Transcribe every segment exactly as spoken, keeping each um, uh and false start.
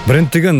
Бренд деген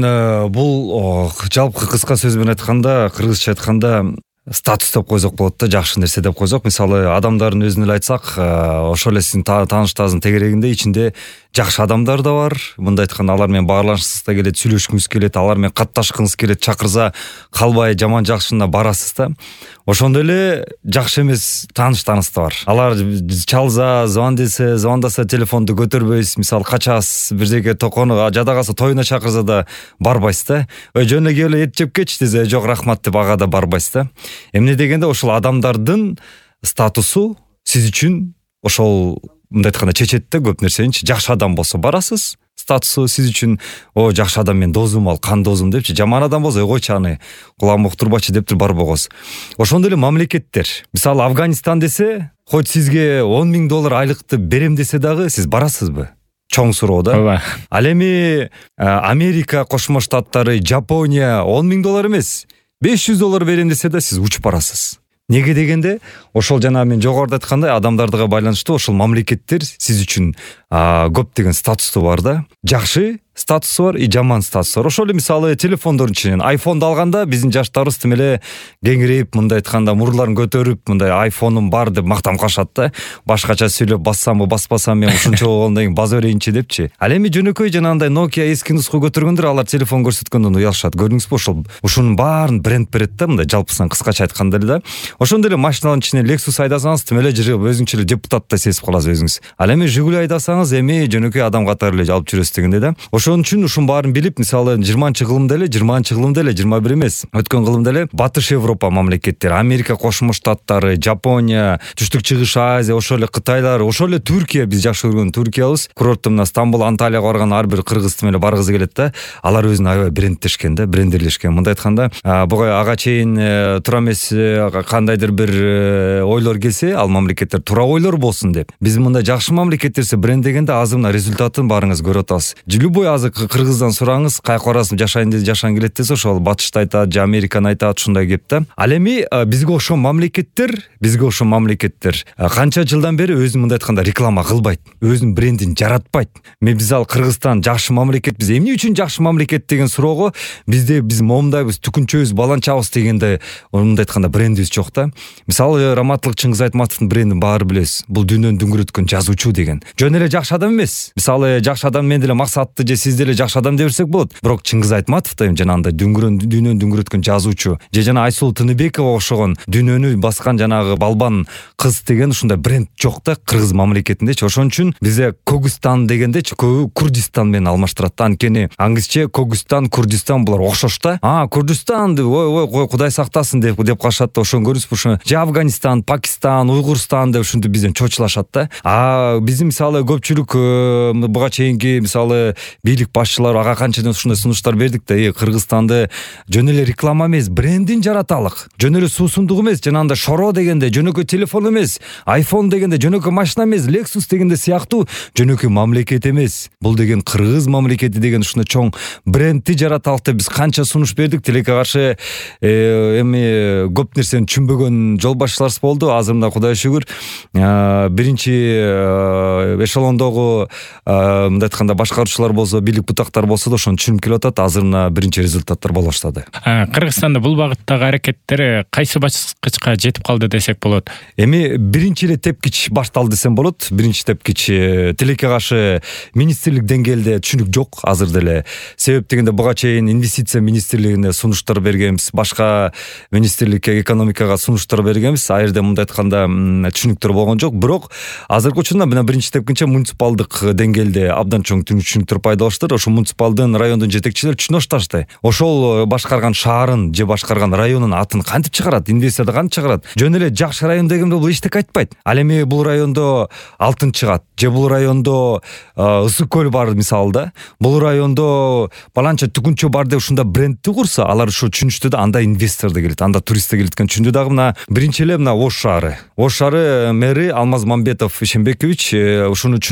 бул жалпы кыска сөз менен айтканда, кыргызча айтканда статус деп койсок болот да, жакшы нерсе деп койсок. Мисалы, адамдардын өзүн эле айтсак, ошол эле сиздин тааныштарыңыздын тегерегинде ичинде жакшы адамдар да бар. Мындай айтканда, алар менен баарлашкыңыз да келет, сүйлөшкүңүз келет, алар менен катташкыңыз келет, чакырса калбай жаман жакшына барасыз да. Ошондой эле жакшы эмес тааныштарыңыз да бар. Алар чалса, звондесе, звондаса телефонду көтөрбөйсүз. Мисалы, качасыз, бирдеге токону жада калса тоюна чакырса да барбайсыз да. Ой, жөн эле келип эт жеп кетчи десе, жок рахмат деп ага да барбайсыз да. Эмне дегенде, ошол адамдардын статусу сиз үчүн ошол мындай айтканда чечет да көп нерсеничи. Жакшы адам болсо барасыз, статусу сиз үчүн о жакшы адам, мен досум ал, кан досум депчи. Жаман адам болсо ой койчу аны, кулагым уктурбачы дептир барбагыз. Ошондой эле мамлекеттер. Мисалы, Афганистан десе, хоть сизге он миң доллар айлыкты берем десе дагы сиз барасызбы? Чоң суроо да. Ооба. Ал эми Америка Кошмо Штаттары, Жапония он миң доллар эмес, беш жүз доллар берем десе да сиз учуп барасыз. Неге дегенде, ошол жана мен жогоруда айткандай адамдардыга байланыштуу ошол мамлекеттер сиз үчүн көп деген статусу бар да. Жакшы статусу бар, и жаман статусу бар. Ошол эле мисалы телефондордун ичинен айфонду алганда биздин жаштарыбыз тим эле кеңирейип, мындай айтканда мурларын көтөрүп, мындай айфонум бар деп мактам кашат да. Башкача сүйлөп, бассамбы, баспасам мен ушунча болгондон кийин база берейинчи депчи. Ал эми жөнөкөй жанагындай Nokia эски нуска көтөргөндөр алар телефон көрсөткөндөн уялышат. Көрдүңүзбү, ошол ушунун баарын бренд берет да, мындай жалпысынан кыскача айтканда эле да. Ошондой эле машиналардын ичинен Lexus айдасаңыз тим эле жырып өзүңчө эле депутаттай сезип каласыз өзүңүз. Ал эми Жигули айдасаңыз эми жөнөкөй адам катары эле алып жүрөсүз дегенде да. Ошон үчүн ушун баарын билип, мисалы жыйырманчы кылымда эле, жыйырманчы кылымда эле, жыйырма бир эмес, өткөн кылымда эле Батыш Европа мамлекеттери, Америка Кошмо Штаттары, Жапония, Түштүк Чыгыш Азия, ошол эле Кытайлар, ошол эле Түркия, биз жакшы көргөн Түркиябыз, курортту мына Стамбул, Анталияга барган ар бир кыргыз тим эле баргысы келет да. Алар өзүн аябай брендтешкен да, брендерлешкен. Мындай айтканда, буга ага чейин туура эмес кандайдыр бир ойлор келсе, ал мамлекеттер туура ойлор болсун деп. Биз мындай жакшы мамлекеттерсе бренддегенде азыр мына результатын барыңыз көрүп атасыз. Любой азыр кыргыздан сураңыз, кайка барасың, жашайын десе жашан келет десе, ошол Батышты айтат, же Американы айтат, ушундай кеп да. Ал эми бизге ошол мамлекеттер, бизге ошол мамлекеттер канча жылдан бери өзүн мындай айтканда реклама кылбайт, өзүнүн брендин жаратпайт. Мен биз ал Кыргызстан жакшы мамлекет, биз эмне үчүн жакшы мамлекет деген суроого бизде биз момундайбыз, түкүнчөбүз, баланчабыз дегенде мындай айтканда брендибиз жок да. Мисалы, Раматтылык Чыңгыз Айтматовдун брендин баары билебиз. Бул дүйнөнү дүңгүрөткөн жазуучу деген. Жөн эле жакшы адам эмес. Мисалы, жакшы адам мен деле максатты же сиз деле жакшы адам деп берсек болот. Бирок Чыңгыз Айтматов да жанагындай дүңгүрөн дүйнөнү дүңгүрөткөн жазуучу, же жана Айсулу Тыныбекова окшогон дүйнөнү баскан жанагы балбан кыз деген ушундай бренд жок да Кыргыз мамлекетиндечи. Ошон үчүн бизде Когустан дегендечи көбү Курдистан менен алмаштырат да. Анткени англисче Когустан, Курдистан булар окшош да. А, Курдистан деп ой ой кой Кудай сактасын деп деп калышат да. Ошон көрүңүзбү, ошо же Афганистан, Пакистан, Уйгурстан деп ушинтип бизден чочулашат да. А биздин мисалы көпчүлүк буга чейинки мисалы бийлик башчылар ага канчадан ушундай сунуштар бердик да. Кыргызстанды жөн эле реклама эмес, брендин жараталык. Жөн эле суусундук эмес, жанагындай шоро дегенде жөнөкөй телефон эмес, айфон дегенде жөнөкөй машина эмес, Lexus дегенде сыяктуу жөнөкөй мамлекет эмес. Бул деген Кыргыз мамлекети деген ушундай чоң брендти жараталык деп биз канча сунуш бердик. Тилекке каршы эми көп нерсени түшүнбөгөн жол башчыларыбыз болду. Азыр мында Кудайга шүгүр биринчи эшелондогу мындай айтканда башкаруучулар болсо, бийлик бутактар болсо да ошону түшүнүп келип атат. Азыр мына биринчи результаттар боло баштады. Кыргызстанда бул багыттагы аракеттер кайсы баскычка жетип калды десек болот? Эми биринчи эле тепкич башталды десем болот. Биринчи тепкич тилекке каршы министрлик деңгээлде түшүнүк жок азыр деле. Себеп дегенде буга чейин инвестиция министрлигине сунуштар бергенбиз, башка министрликке, экономикага сунуштар бергенбиз. А жерде мындай айтканда түшүнүктөр болгон жок. Бирок азыркы учурда мына биринчи тепкинче муниципалдык деңгээлде абдан чоң түшүнүктөр пайда болуштур. Ошо муниципалдын, райондун жетекчилери түшүнө башташты. Ошол башкарган шаарын же башкарган районун атын кантип чыгарат, инвестицияды кантип чыгарат. Жөн эле жакшы район дегенде бул эчтеке айтпайт. Ал эми бул райондо алтын чыгат, же бул райондо ысык көл бар мисалы да. Бул райондо баланча түкүнчө бар деп ушунда брендти курса, алар ушу түшүнүштү да, анда инвестор да келет, анда турист да келет экен. Түшүндү дагы мына биринчи эле мына Ош шаары. Ош шаары мэри Алмаз Мамбетов Ишенбекович ушуну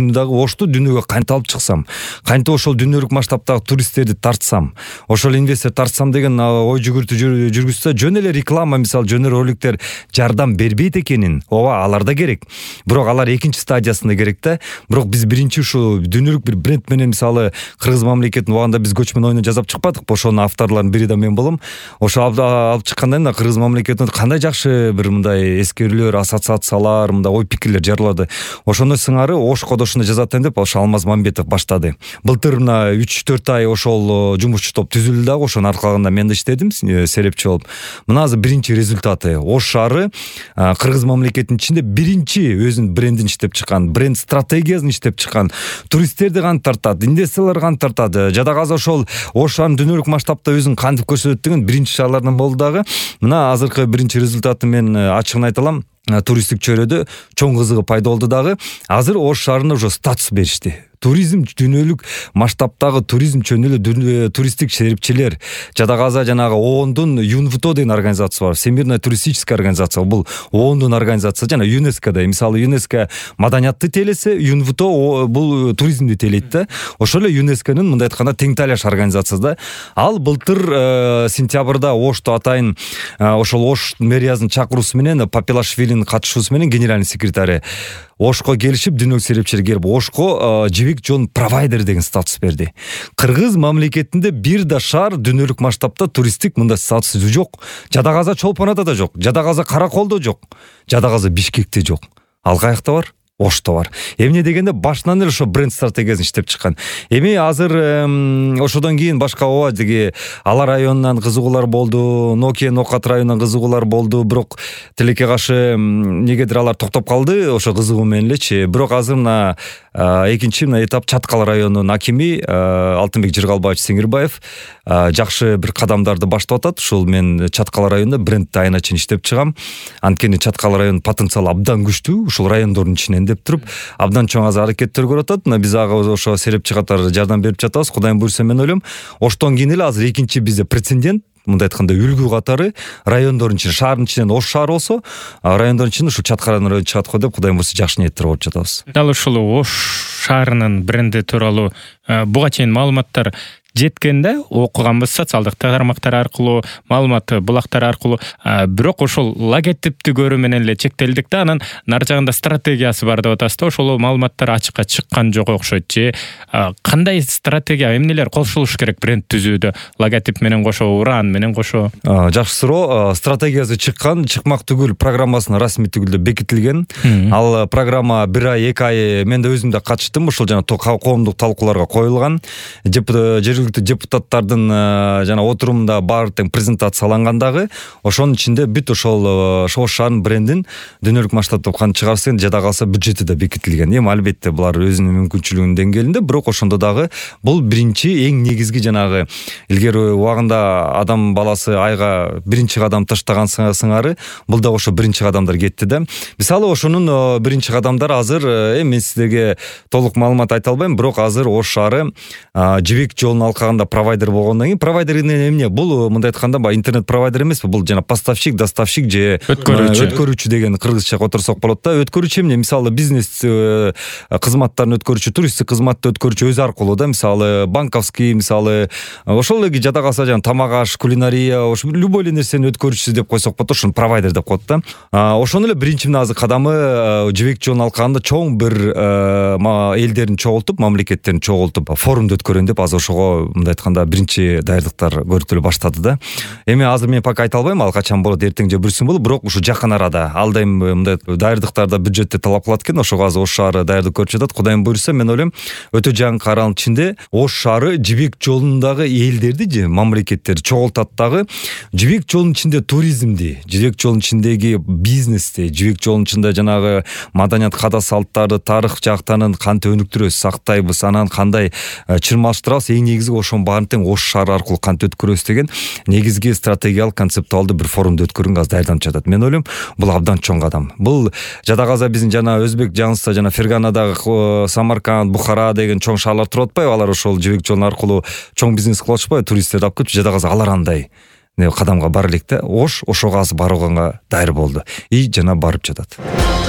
үчүн дагы Ошто дүйнөгө кантип алып чыксам, кантип ошол дүйнөлүк масштабтагы туристтерди тартсам, ошол инвестор тартсам деген ой жүгүртүү жүргүзсө, жөн эле реклама, мисалы жөн эле роликтер жардам бербейт экенин, ооба алар да керек. Бирок алар экинчи стадиясында керек да. Бирок биз биринчи ушу дүйнөлүк бир бренд менен, мисалы кыргыз мамлекетин убагында биз көчмөн оюну жасап чыкпадыкпы? Ошонун авторлорунун бири да мен болом. Ошо алып чыккандан кийин кыргыз мамлекетинде кандай жакшы бир мындай эскерүүлөр, ассоциациялар, мындай ой пикирлер жаралады. Ошону сыңары Ош кодошунда жазат деп ошо Алмаз Мамбетов баштады. Былтыр мына үч төрт ай ошол жумушчу топ түзүлдү дагы, ошонун аркалыгында мен да иштедим, серепчи болуп. Мына азыр биринчи результаты. Ош шаары кыргыз мамлекетинин ичинде биринчи өзүнүн брендин иштеп чыккан, бренд стратегиясын иштеп чыккан, туристтерди кантип тартат, инвесторлор кантип тартат, жада каза ошол Ош шаарын дүйнөлүк масштабта өзүн кантип көрсөтөт деген биринчи шаарлардан болду дагы. Мына азыркы биринчи результаты мен ачыгын айта алам. Туристтик чөйрөдө чоң кызыгы пайда болду дагы. Азыр Ош шаарына уже статус беришти. Туризм дүйнөлүк масштабтагы туризм жөн эле туристтик серепчилер, жада каза жанагы оондун ЮНВТО деген организация бар, Всемирная туристическая организация. Бул оондун организация жана ЮНЕСКО да. Мисалы ЮНЕСКО маданиятты тейлесе, ЮНВТО бул туризмди тейлейт да. Ошол эле ЮНЕСКОнун мындай айтканда тең талаш организациясы да. Ал былтыр сентябрда Ошто атайын ошол Ош мэриясынын чакыруусу менен Папилашвилинин катышуусу менен генеральный секретары Ошко келишип, дүйнөлүк серепчилер келип Ошко жибек жолун провайдер деген статус берди. Кыргыз мамлекетинде бир да шаар дүйнөлүк масштабта туристтик мындай статусу жок. Жада каза Чолпон Атада жок, жада каза Караколдо жок, жада каза Бишкекте жок. Ал каякта бар? Ошто бар. Эмне дегенде башынан эле ошо бренд стратегиясын иштеп чыккан. Эми азыр ошодон кийин башка ооба деги Ала районунан кызыгуулар болду, Ноке Нокат районунан кызыгуулар болду, бирок тилекке каршы негедир алар токтоп калды ошо кызыгуу менен элечи. Бирок азыр мына экинчи мына этап Чаткал районунун акими Алтынбек Жыргалбаевич Сеңирбаев жакшы бир кадамдарды баштап атат. Ушул мен Чаткал районунда брендти айына чейин иштеп чыгам. Анткени Чаткал районунун потенциалы абдан күчтүү, ушул райондордун ичинен деп туруп абдан чоң азыр аракеттер көрүп атат. Мына биз ага ошо серепчи катары жардам берип жатабыз. Кудайым буйрса мен ойлойм, Оштон кийин эле азыр экинчи бизде прецедент, мындай айтканда үлгү катары райондордун ичинен, шаардын ичинен Ош шаары болсо, райондордун ичинен ушу Чаткал району чыгат го деп кудайым буйрса жакшы ниеттер болуп жатабыз. Дал ушул Ош шаарынын бренди тууралуу буга чейин маалыматтар жеткенде окуганбыз социалдык тармактар аркылуу, маалымат булактар аркылуу, бирок ошол логотипти көрүү менен эле чектелдик да. Анан нар жагында стратегиясы бар деп атасыз да. Ошол маалыматтар ачыкка чыккан жок окшойт же. Кандай стратегия, эмнелер кошулуш керек бренд түзүүдө? Логотип менен кошо, уран менен кошо? Жакшы суроо. Стратегиясы чыккан, чыкмак түгүл, программасына расмий түгүлдө бекитилген. Ал программа бир ай, эки ай мен да өзүм да катыштым. Ошол жана коомдук талкууларга коюлган. Депутаттардын жана отурумунда баары тең презентациялангандагы, ошонун ичинде бүт ошол Ош шаарынын брендин дүйнөлүк масштабта кантип чыгарса, жада калса бюджети да бекитилген. Эми албетте булар өзүнүн мүмкүнчүлүгүнүн деңгээлинде, бирок ошондо дагы бул биринчи эң негизги жанагы илгери убагында адам баласы айга биринчи кадам таштаган сыңары бул да ошо биринчи кадамдар кетти да. Мисалы ошонун биринчи кадамдары азыр эми мен сиздерге толук маалымат айта албайм, бирок азыр Ош шаары жибек жолунун алкагында провайдер болгондон кийин, провайдер эмне? Бул мындай айтканда интернет провайдер эмеспи, бул жана поставщик, доставщик же өткөрүүчү өткөрүүчү деген кыргызча которсок болот да. Өткөрүүчү эмне? Мисалы бизнес кызматтарын өткөрүүчү, туристтик кызматты өткөрүүчү өзү аркылуу да. Мисалы банковский, мисалы ошол эле жада калса жана тамак аш, кулинария, ошо любой эле нерсени өткөрүүчүсү деп койсок болот, ошону провайдер деп коет да. Ошону эле биринчи мына азыр кадамы жибек жолунун алкагында чоң бир элдерин чогултуп, мамлекеттерин чогултуп форумду өткөрөм деп азыр ошого мындай айтканда биринчи даярдыктар көрүлө баштады да. Эми азыр мен пока айта албайм, ал качан болот, эртең же бүрсүн болот, бирок ушу жакын арада ал да эми мындай даярдыктарда бюджетти талап кылат экен. Ошого азыр Ош шаары даярдык көрүп жатат. Кудайым буйрса мен ойлойм, өтө жакын аралык ичинде Ош шаары жибек жолундагы элдерди же мамлекеттерди чогултат дагы. Жибек жолунун ичинде туризмди, жибек жолунун ичиндеги бизнести, жибек жолунун ичинде жанагы маданият када салттарды, тарых жактанын кантип өнүктүрөбүз, сактайбыз, анан кандай чырмалыштырабыз, эң негизги ошонун баарын тең Ош шаары аркылуу кантип өткөрөбүз деген негизги стратегиялык концептуалдуу бир форумду өткөргөнгө азыр даярданып жатат. Мен ойлойм, бул абдан чоң кадам. Бул жада каза биздин жана Өзбек жаңысында жана Ферганадагы Самарканд, Бухара деген чоң шаарлар туруп атпайбы? Алар ошол жибек жолу аркылуу чоң бизнес кылып атышпайбы? Туристтерди алып келип, жада каза алар андай кадамга бара элек да. Ош ошого азыр барууга дайыр болду и жана барып жатат.